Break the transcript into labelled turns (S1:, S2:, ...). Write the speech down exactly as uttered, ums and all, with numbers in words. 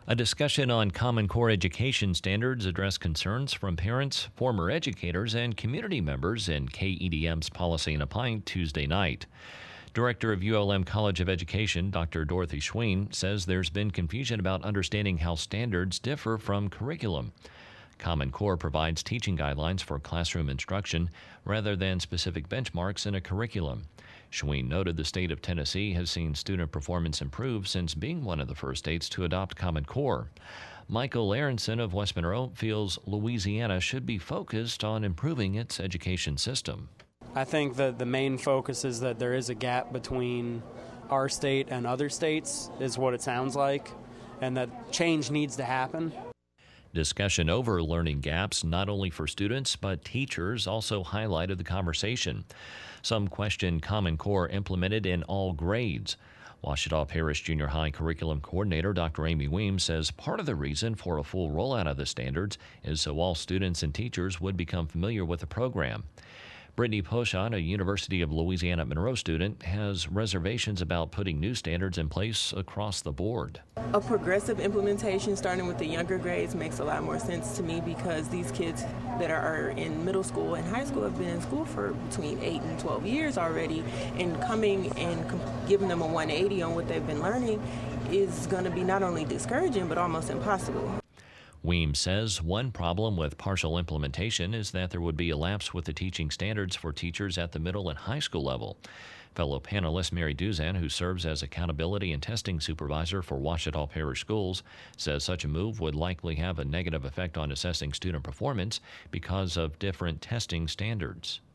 S1: A discussion on Common Core education standards addressed concerns from parents, former educators, and community members in K E D M's Policy in a Pint Tuesday night. Director of U L M College of Education, Doctor Dorothy Schween, says there's been confusion about understanding how standards differ from curriculum. Common Core provides teaching guidelines for classroom instruction rather than specific benchmarks in a curriculum. Schween noted the state of Tennessee has seen student performance improve since being one of the first states to adopt Common Core. Michael Aronson of West Monroe feels Louisiana should be focused on improving its education system.
S2: I think that the main focus is that there is a gap between our state and other states, is what it sounds like, and that change needs to happen.
S1: Discussion over learning gaps, not only for students but teachers, also highlighted the conversation. Some questioned Common Core implemented in all grades. Ouachita Parish Junior High Curriculum Coordinator Doctor Amy Weems says part of the reason for a full rollout of the standards is so all students and teachers would become familiar with the program. Brittany Poshon, a University of Louisiana at Monroe student, has reservations about putting new standards in place across the board.
S3: A progressive implementation starting with the younger grades makes a lot more sense to me because these kids that are in middle school and high school have been in school for between eight and twelve years already, and coming and com- giving them a one eighty on what they've been learning is going to be not only discouraging but almost impossible.
S1: Weems says one problem with partial implementation is that there would be a lapse with the teaching standards for teachers at the middle and high school level. Fellow panelist Mary Duzan, who serves as accountability and testing supervisor for Ouachita Parish Schools, says such a move would likely have a negative effect on assessing student performance because of different testing standards.